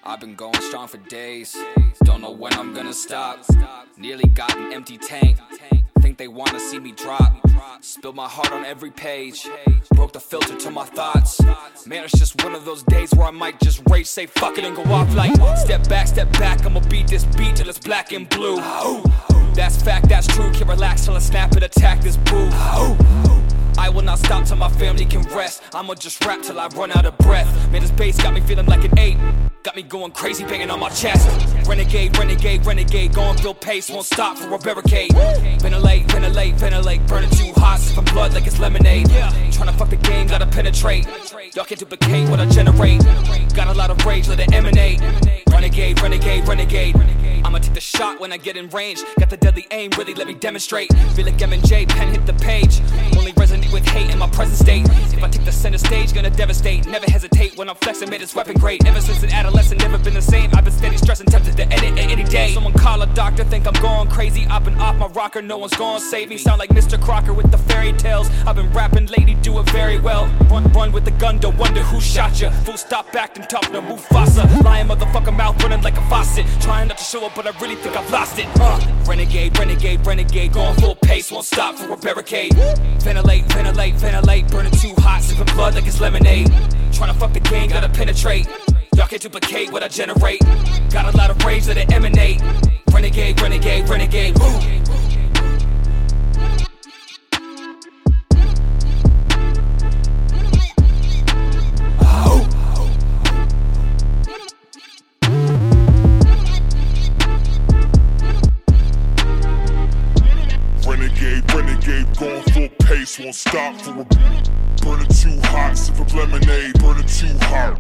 I've been going strong for days, don't know when I'm gonna stop. Nearly got an empty tank, think they wanna see me drop. Spilled my heart on every page, broke the filter to my thoughts. Man, it's just one of those days where I might just rage, say fuck it and go off like step back, I'ma beat this beat till it's black and blue. That's fact, that's true, can't relax till I snap and attack this boo. I will not stop till my family can rest. I'ma just rap till I run out of breath. Man, this bass got me feeling like an 8. Got me going crazy, banging on my chest. Renegade, renegade, renegade. Going full pace, won't stop for a barricade. Ventilate, ventilate, ventilate. Burning too hot, sipping blood like it's lemonade. Tryna fuck the game, gotta penetrate. Y'all can't duplicate what I generate. Got a lot of rage, let it emanate. Renegade, renegade, renegade. I'ma take the shot when I get in range. Got the deadly aim, really let me demonstrate. Feel like M&J, pen hit the page. Only resonate with hate in my present state. If I take the center stage, gonna devastate. Never hesitate when I'm flexing, made this weapon great. Ever since an adolescent, never been the same. I've been steady stressing, tempted to edit any day. Someone call a doctor, think I'm going crazy. I've been off my rocker, no one's gonna save me. Sound like Mr. Crocker with the fairy tales. I've been rapping lately, do it very well. Run with the gun, don't wonder who shot ya. Full stop, acting tough, no Mufasa. Lying motherfucker mouth running like a faucet. Trying not to show up, but I really think I've lost it. Renegade, renegade, renegade. Going full pace, won't stop for a barricade. Ventilate, ventilate, ventilate. Burning too hot, sipping blood like it's lemonade. Tryna fuck the game, gotta penetrate. Y'all can't duplicate what I generate. Got a lot of rage, let it emanate. Renegade, renegade, renegade. Renegade, renegade, going full pace, won't stop for a burning too hot, sipping lemonade, burning too hot.